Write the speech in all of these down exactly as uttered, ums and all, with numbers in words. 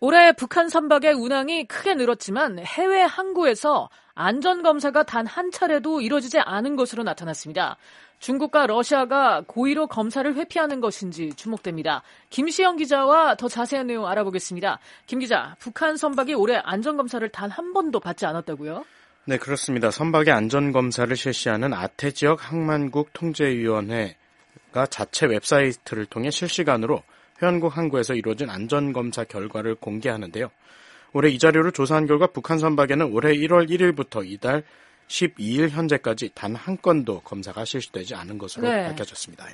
올해 북한 선박의 운항이 크게 늘었지만 해외 항구에서 안전검사가 단 한 차례도 이뤄지지 않은 것으로 나타났습니다. 중국과 러시아가 고의로 검사를 회피하는 것인지 주목됩니다. 김시영 기자와 더 자세한 내용 알아보겠습니다. 김 기자, 북한 선박이 올해 안전검사를 단 한 번도 받지 않았다고요? 네, 그렇습니다. 선박의 안전검사를 실시하는 아태지역 항만국 통제위원회가 자체 웹사이트를 통해 실시간으로 회원국 항구에서 이루어진 안전검사 결과를 공개하는데요. 올해 이 자료를 조사한 결과 북한 선박에는 올해 일월 일일부터 이달 십이일 현재까지 단 한 건도 검사가 실시되지 않은 것으로 네. 밝혀졌습니다.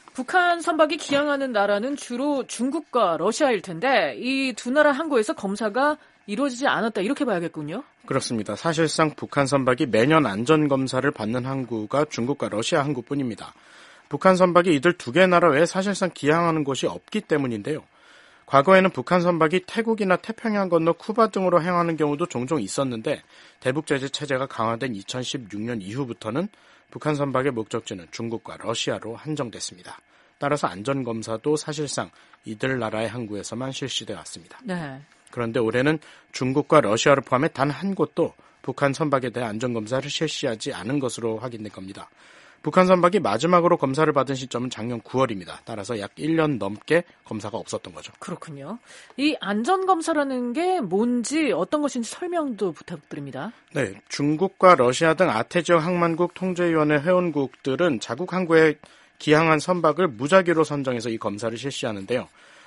북한 선박이 기항하는 나라는 주로 중국과 러시아일 텐데 이 두 나라 항구에서 검사가 이루어지지 않았다 이렇게 봐야겠군요. 그렇습니다. 사실상 북한 선박이 매년 안전검사를 받는 항구가 중국과 러시아 항구뿐입니다. 북한 선박이 이들 두 개 나라 외에 사실상 기항하는 곳이 없기 때문인데요. 과거에는 북한 선박이 태국이나 태평양 건너 쿠바 등으로 행하는 경우도 종종 있었는데 대북 제재 체제가 강화된 이천십육년 이후부터는 북한 선박의 목적지는 중국과 러시아로 한정됐습니다. 따라서 안전검사도 사실상 이들 나라의 항구에서만 실시되어 왔습니다. 네. 그런데 올해는 중국과 러시아를 포함해 단 한 곳도 북한 선박에 대한 안전검사를 실시하지 않은 것으로 확인된 겁니다. 북한 선박이 마지막으로 검사를 받은 시점은 작년 구월입니다. 따라서 약 일 년 넘게 검사가 없었던 거죠. 그렇군요. 이 안전검사라는 게 뭔지 어떤 것인지 설명도 부탁드립니다. 네, 중국과 러시아 등 아태지역 항만국 통제위원회 회원국들은 자국 항구에 기항한 선박을 무작위로 선정해서 이 검사를 실시하는데요.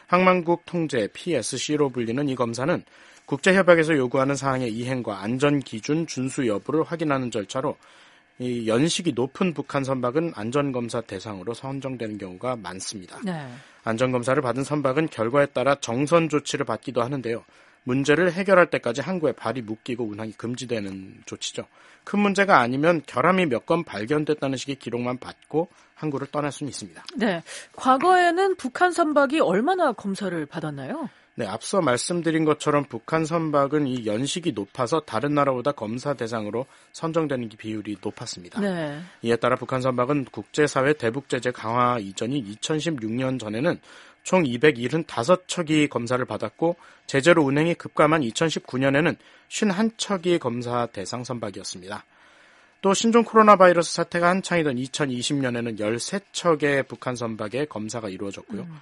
항만국 통제 피에스씨로 불리는 이 검사는 국제협약에서 요구하는 사항의 이행과 안전기준 준수 여부를 확인하는 절차로 이 연식이 높은 북한 선박은 안전검사 대상으로 선정되는 경우가 많습니다. 네. 안전검사를 받은 선박은 결과에 따라 정선 조치를 받기도 하는데요. 문제를 해결할 때까지 항구에 발이 묶이고 운항이 금지되는 조치죠. 큰 문제가 아니면 결함이 몇 건 발견됐다는 식의 기록만 받고 항구를 떠날 수는 있습니다. 네, 과거에는 북한 선박이 얼마나 검사를 받았나요? 네, 앞서 말씀드린 것처럼 북한 선박은 이 연식이 높아서 다른 나라보다 검사 대상으로 선정되는 비율이 높았습니다. 네. 이에 따라 북한 선박은 국제사회 대북 제재 강화 이전인 이천십육년 전에는 총 이백칠십오 척이 검사를 받았고 제재로 운행이 급감한 이천십구년에는 오십일 척이 검사 대상 선박이었습니다. 또 신종 코로나 바이러스 사태가 한창이던 이천이십년에는 열세 척의 북한 선박에 검사가 이루어졌고요. 음.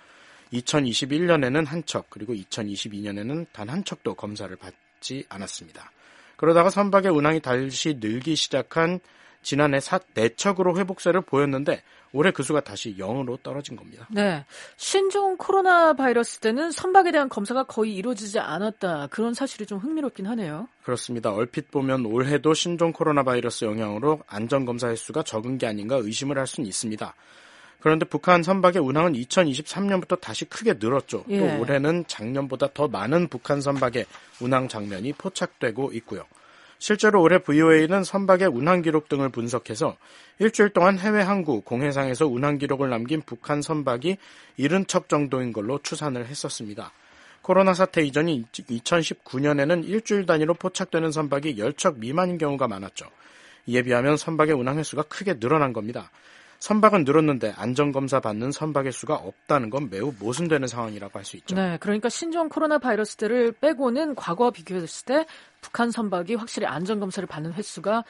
이천이십일년에는 한 척, 그리고 이천이십이년에는 단 한 척도 검사를 받지 않았습니다. 그러다가 선박의 운항이 다시 늘기 시작한 지난해 네 척으로 회복세를 보였는데 올해 그 수가 다시 영으로 떨어진 겁니다. 네, 신종 코로나 바이러스 때는 선박에 대한 검사가 거의 이루어지지 않았다. 그런 사실이 좀 흥미롭긴 하네요. 그렇습니다. 얼핏 보면 올해도 신종 코로나 바이러스 영향으로 안전검사 횟수가 적은 게 아닌가 의심을 할 수는 있습니다. 그런데 북한 선박의 운항은 이천이십삼년부터 다시 크게 늘었죠. 예. 또 올해는 작년보다 더 많은 북한 선박의 운항 장면이 포착되고 있고요. 실제로 올해 브이오에이는 선박의 운항 기록 등을 분석해서 일주일 동안 해외 항구 공해상에서 운항 기록을 남긴 북한 선박이 칠십 척 정도인 걸로 추산을 했었습니다. 코로나 사태 이전인 이천십구년에는 일주일 단위로 포착되는 선박이 십 척 미만인 경우가 많았죠. 이에 비하면 선박의 운항 횟수가 크게 늘어난 겁니다. 선박은 늘었는데 안전검사 받는 선박의 수가 없다는 건 매우 모순되는 상황이라고 할 수 있죠. 네, 그러니까 신종 코로나 바이러스 때를 빼고는 과거와 비교했을 때 북한 선박이 확실히 안전검사를 받는 횟수가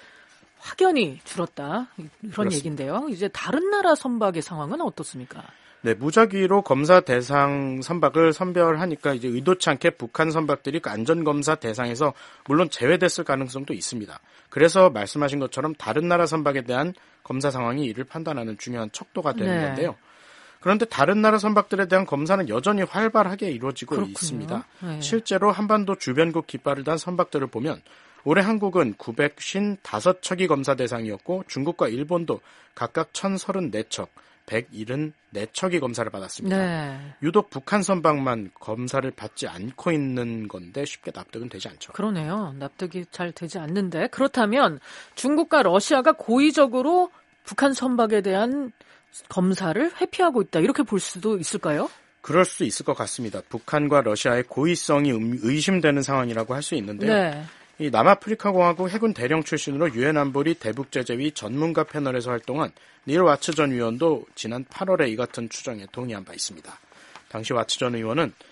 확연히 줄었다. 이런 그렇습니다. 얘기인데요. 이제 다른 나라 선박의 상황은 어떻습니까? 네, 무작위로 검사 대상 선박을 선별하니까 이제 의도치 않게 북한 선박들이 그 안전검사 대상에서 물론 제외됐을 가능성도 있습니다. 그래서 말씀하신 것처럼 다른 나라 선박에 대한 검사 상황이 이를 판단하는 중요한 척도가 되는 네. 건데요. 그런데 다른 나라 선박들에 대한 검사는 여전히 활발하게 이루어지고 그렇군요. 있습니다. 네. 실제로 한반도 주변국 깃발을 단 선박들을 보면 올해 한국은 구백오십오 척이 검사 대상이었고 중국과 일본도 각각 천삼십사 척, 백칠십사 척이 검사를 받았습니다. 네. 유독 북한 선박만 검사를 받지 않고 있는 건데 쉽게 납득은 되지 않죠. 그러네요. 납득이 잘 되지 않는데 그렇다면 중국과 러시아가 고의적으로 북한 선박에 대한 검사를 회피하고 있다. 이렇게 볼 수도 있을까요? 그럴 수 있을 것 같습니다. 북한과 러시아의 고의성이 의심되는 상황이라고 할 수 있는데요. 네. 이 남아프리카 공화국 해군 대령 출신으로 유엔 안보리 대북제재위 전문가 패널에서 활동한 닐 와츠 전 의원도 지난 팔월에 이 같은 추정에 동의한 바 있습니다. 당시 와츠 전 의원은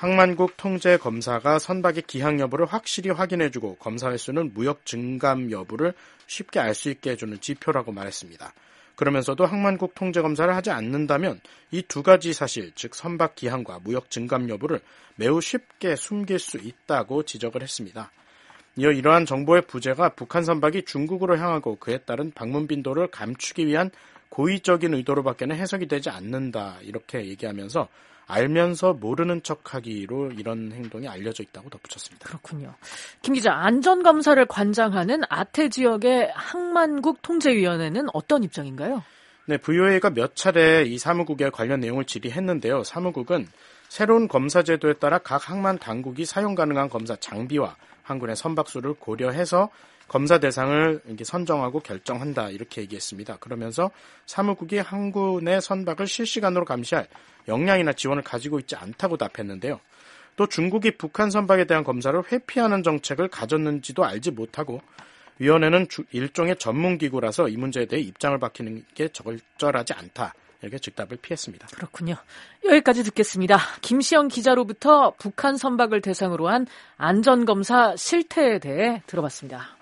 항만국 통제검사가 선박의 기항 여부를 확실히 확인해주고 검사 횟수는 무역 증감 여부를 쉽게 알 수 있게 해주는 지표라고 말했습니다. 그러면서도 항만국 통제검사를 하지 않는다면 이 두 가지 사실, 즉 선박 기항과 무역 증감 여부를 매우 쉽게 숨길 수 있다고 지적을 했습니다. 이어 이러한 정보의 부재가 북한 선박이 중국으로 향하고 그에 따른 방문 빈도를 감추기 위한 고의적인 의도로밖에는 해석이 되지 않는다, 이렇게 얘기하면서 알면서 모르는 척하기로 이런 행동이 알려져 있다고 덧붙였습니다. 그렇군요. 김 기자, 안전검사를 관장하는 아태 지역의 항만국 통제위원회는 어떤 입장인가요? 네, 브이오에이가 몇 차례 이 사무국에 관련 내용을 질의했는데요. 사무국은 새로운 검사 제도에 따라 각 항만 당국이 사용 가능한 검사 장비와 항군의 선박수를 고려해서 검사 대상을 이렇게 선정하고 결정한다, 이렇게 얘기했습니다. 그러면서 사무국이 항군의 선박을 실시간으로 감시할 역량이나 지원을 가지고 있지 않다고 답했는데요. 또 중국이 북한 선박에 대한 검사를 회피하는 정책을 가졌는지도 알지 못하고 위원회는 일종의 전문기구라서 이 문제에 대해 입장을 밝히는 게 적절하지 않다, 이렇게 즉답을 피했습니다. 그렇군요. 여기까지 듣겠습니다. 김시영 기자로부터 북한 선박을 대상으로 한 안전검사 실태에 대해 들어봤습니다.